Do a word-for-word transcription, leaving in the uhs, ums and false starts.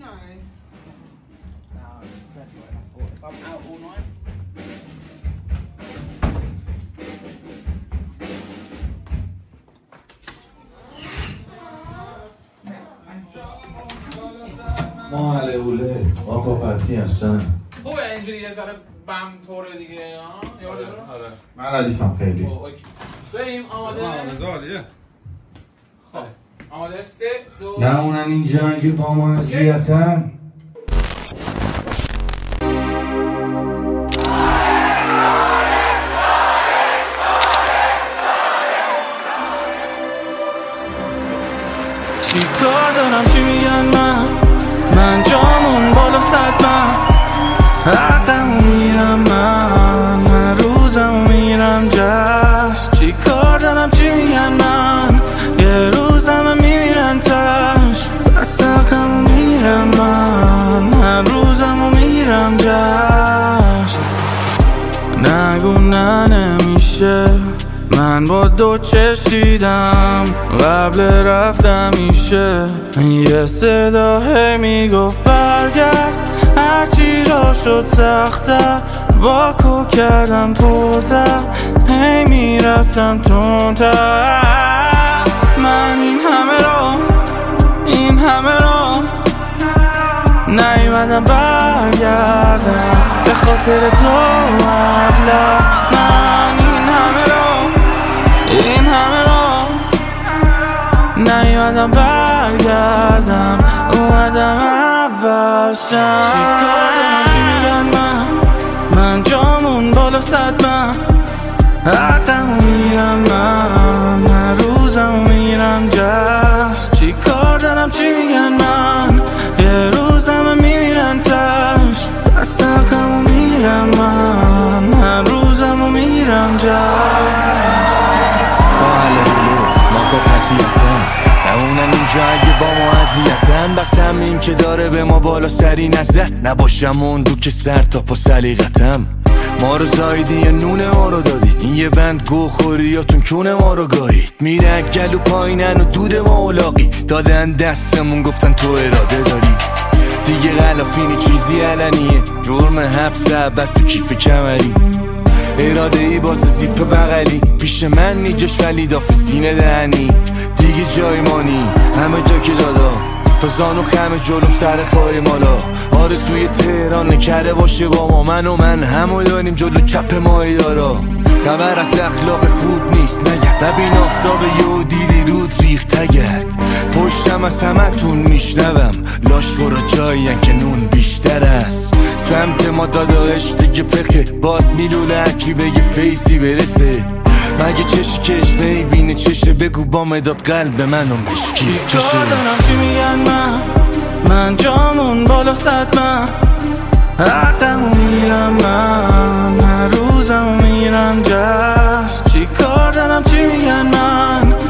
nice. No, that's what I thought. If I'm out all night. ما علیوله آقا فتی هستن. خوبه اینجوری یه ذره بم طوره دیگه ها؟ آره آره من ردیفم خیلی. بریم آماده؟ آماده زالیه. خب آماده سه دو نه اونم این جنگ با ما اذیتن. چی کار دارم چی میگن من من جامون بالا صد من حقم میرم من هر روزم میرم جشن چی کار دارم چی میگن من یه روزم میمیرن تش بس حقم میرم من هر روزم میرم جشن نگو نه نمیشه من با دو چشم دیدم قبل رفتم میشه یه صدا هی میگفت برگرد هرچی را شد سختر واکو کردم پرتر هی میرفتم تندتر من این همه را این همه را نیومدم برگردم به خاطر تو ابله من این همه را این همه را نیومدم برگردم اومدم اول شم چی کار دارم چی میگن من من جامون بالا صد من حقم میرم من هر روزم میرم جشن چی کار دارم چی میگن من یه روزم میمیرن تش بس حقم میرم من هر روزم میرم جشن اونن اینجا اگه با ما اذیتن بس همین که داره به ما بالا سری نزه نباشم اون دو که سر تا پا سلیقتم ما رو زایدی یا نون ما رو دادی این یه بند گو خوری یا تون کون ما رو گاهید میره گلو پایینن و دود ما اولاقی دادن دستمون گفتن تو اراده داری دیگه غلافینی چیزی علنیه جرم حبس ابد تو کیف کمری اراده ای باز زیپ بغلی پیش من نیجاش ولی داف سینه دهنی دیگه جای مانی همه جا که دادا تا زانو خمه جلوم سر خواهی مالا آرزوی تهران نکره باشه با ما من و من همو داریم جلو کپ ماهی دارا خبر از اخلاق خوب نیست نگرد ببین آفتاب یه دیدی رود ریخت تگرد پشتم از همه تون میشنوم لاش برا جایین که نون بیشتر است سمت ما داداش دیگه پخه باد میلوله هرکی بگه فیسی برسه مگه چش کش نیبینه چشه بگو با مداد قلب منو مشکی چی کار دارم چی میگن من من جامون بالا صد من حقم میرم من هر روزم میرم جشن چی کار دارم چی میگن من